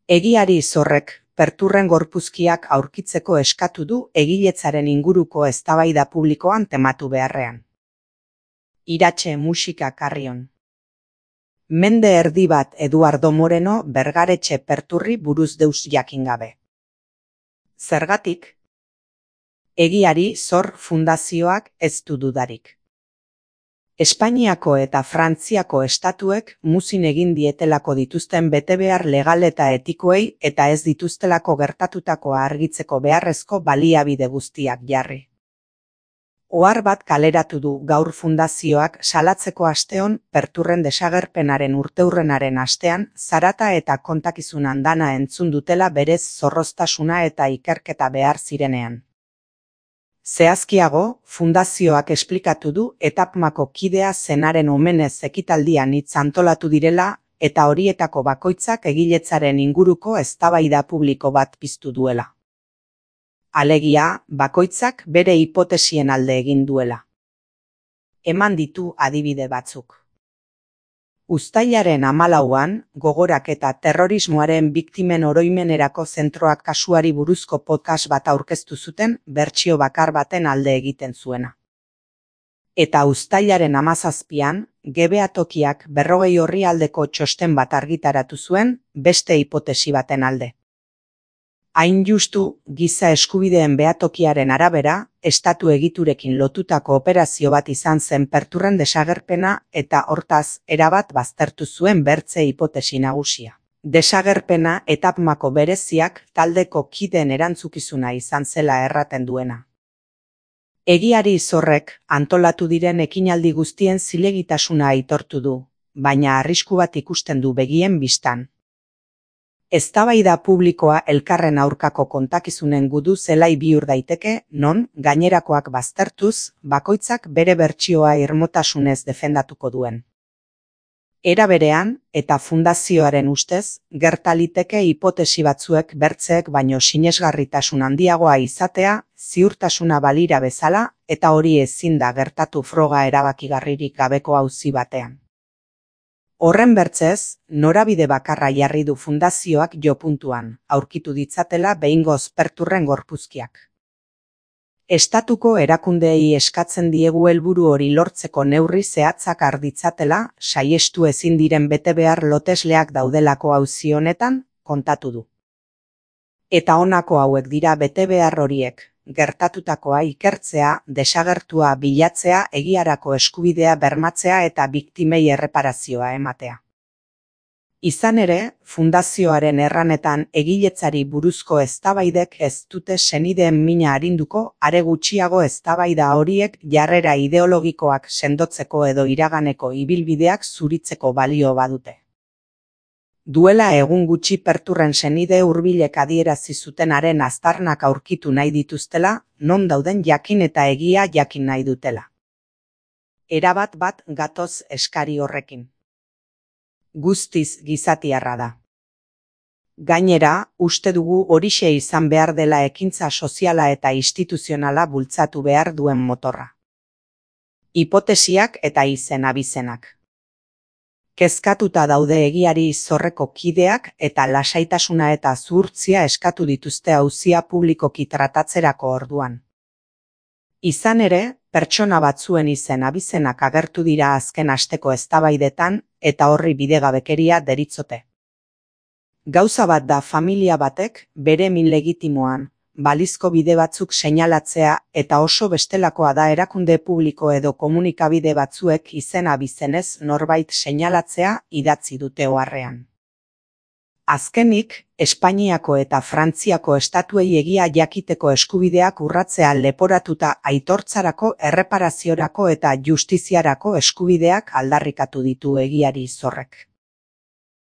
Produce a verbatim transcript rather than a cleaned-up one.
Egiari Zorrek Perturren gorpuzkiak aurkitzeko eskatu du egiletzaren inguruko eztabaida publikoan tematu beharrean. Iratxe musika Carrion. Mende erdi bat Eduardo Moreno Bergaretxe Perturri buruz deus jakin gabe. Zergatik? Egiari Zor Fundazioak ez du dudarik. Espainiako eta Frantziako estatuek muzin egin dietelako dituzten betebehar legal eta etikoei eta ez dituztelako gertatutakoa argitzeko beharrezko baliabide guztiak jarri. Ohar bat kaleratu du gaur fundazioak salatzeko asteon Perturren desagerpenaren urteurrenaren astean zarata eta kontakizun andana entzun dutela berez zorroztasuna eta ikerketa behar zirenean. Zehazkiago, fundazioak esplikatu du etapmako kidea zenaren omenez ekitaldian hitz antolatu direla eta horietako bakoitzak egiletzaren inguruko eztabaida publiko bat piztu duela. Alegia, bakoitzak bere hipotesien alde egin duela. Eman ditu adibide batzuk. Uztailaren hamalauan, gogorak eta terrorismoaren biktimen oroimenerako zentroak kasuari buruzko podcast bat aurkeztu zuten bertsio bakar baten alde egiten zuena. Eta uztailaren hamazazpian, G B A tokiak berrogei orrialdeko txosten bat argitaratu zuen beste hipotesi baten alde. Hain justu, giza eskubideen behatokiaren arabera, estatu egiturekin lotutako operazio bat izan zen Perturren desagerpena eta hortaz erabat baztertu zuen bertze hipotesi nagusia. Desagerpena etapmako bereziak taldeko kideen erantzukizuna izan zela erraten duena. Egiari Zorrek antolatu diren ekinaldi guztien zilegitasuna aitortu du, baina arrisku bat ikusten du begien bistan. Eztabaida publikoa elkarren aurkako kontakizunen gudu zelai bihur daiteke, non, gainerakoak baztertuz, bakoitzak bere bertsioa irmotasunez defendatuko duen. Era berean, eta fundazioaren ustez, gertaliteke hipotesi batzuek bertzeek baino sinesgarritasun handiagoa izatea, ziurtasuna balira bezala, eta hori ezin da gertatu froga erabakigarririk gabeko auzi batean. Horren bertzez, norabide bakarra jarri du fundazioak jo puntuan, aurkitu ditzatela behingoz Perturren gorpuzkiak. Estatuko erakundeei eskatzen diegu helburu hori lortzeko neurri zehatzak har ditzatela, saiestu ezin diren betebehar lotesleak daudelako auzi honetan, kontatu du. Eta honako hauek dira betebehar horiek. Gertatutakoa ikertzea, desagertua bilatzea, egiarako eskubidea bermatzea eta biktimei erreparazioa ematea. Izan ere, fundazioaren erranetan egiletzari buruzko eztabaidek ez dute senideen mina arinduko, are gutxiago eztabaida horiek jarrera ideologikoak sendotzeko edo iraganeko ibilbideak zuritzeko balio badute. Duela egun gutxi Perturren senide hurbilek adierazi zutenaren aztarnak aurkitu nahi dituztela, non dauden jakin eta egia jakin nahi dutela. Erabat bat gatoz eskari horrekin. Guztiz gizatiarra da. Gainera, uste dugu horixe izan behar dela ekintza soziala eta instituzionala bultzatu behar duen motorra. Hipotesiak eta izen abizenak. Kezkatuta daude egiari Zorreko kideak eta lasaitasuna eta zuhurtzia eskatu dituzte auzia publikoki tratatzerako orduan. Izan ere, pertsona batzuen izen abizenak agertu dira azken asteko eztabaidetan eta horri bidegabekeria deritzote. Gauza bat da familia batek bere min legitimoan, balizko bide batzuk seinalatzea eta oso bestelakoa da erakunde publiko edo komunikabide batzuek izena bizenez norbait seinalatzea idatzi dute oharrean. Azkenik, Espainiako eta Frantziako estatuei egia jakiteko eskubideak urratzea leporatuta aitortzarako, erreparaziorako eta justiziarako eskubideak aldarrikatu ditu egiari Zorrek.